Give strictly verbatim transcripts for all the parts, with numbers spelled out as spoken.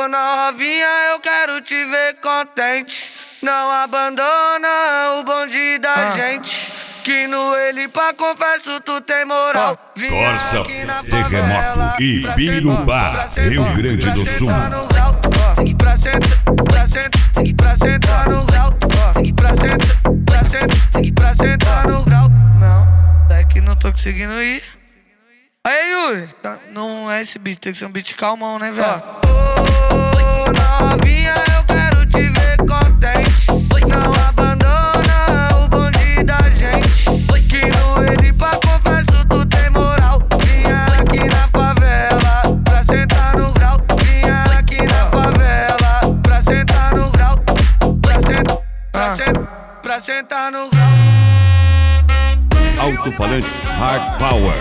novinha, eu quero te ver contente. Não abandona o bonde da ah. gente. Que no ele pra confesso tu tem moral. ah. Corsa, Terremoto e Birubá, Rio Grande do Sul. Pra sentar, pra sentar, pra sentar no grau. Pra sentar, pra sentar, pra sentar no grau. Não, é que não tô conseguindo ir. Aí, Yuri, não é esse beat, tem que ser um beat calmão, né, velho? Ô, novinha, eu quero te ver contente. Não abandona o bonde da gente. Que no ele pra confesso tu tem moral. Vinha aqui na favela pra sentar no grau. Vinha aqui na favela pra sentar no grau. Pra sentar, pra sentar, pra sentar no grau. Alto-falantes Hard Power.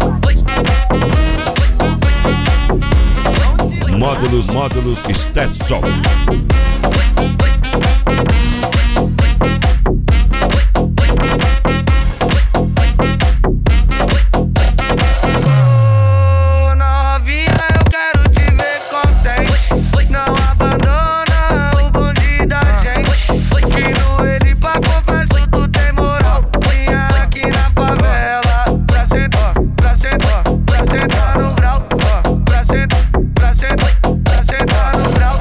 Módulos, módulos Stetson. Ô, novinha, eu quero te ver contente. Não abandona o bonde da gente. Que no ele pra confesso tu tem moral. Vinha aqui na favela pra sentar, pra sentar, pra sentar no grau. Pra sentar, pra sentar, pra sentar no grau.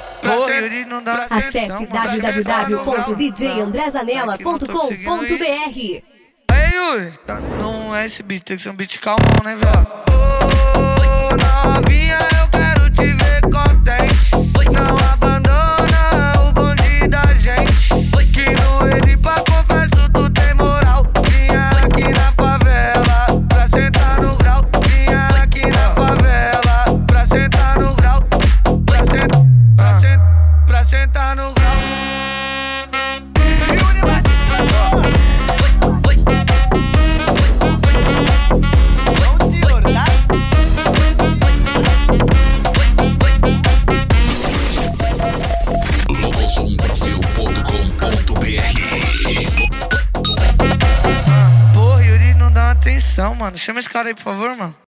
Acesse w w w ponto d j andré zanella ponto com ponto b r. Aí, Yuri, não é esse beat, tem que ser um beat calmão, né, velho? Ô, novinha, eu quero te ver contente. Não abandona o bonde da gente. Que no ele pra confesso tu tem moral. Vinha aqui na favela pra sentar no grau. Vinha aqui na favela pra sentar no grau. Pra sentar, pra sentar, pra sentar no grau. Porra, Yuri, não dá atenção, mano. Chama esse cara aí, por favor, mano.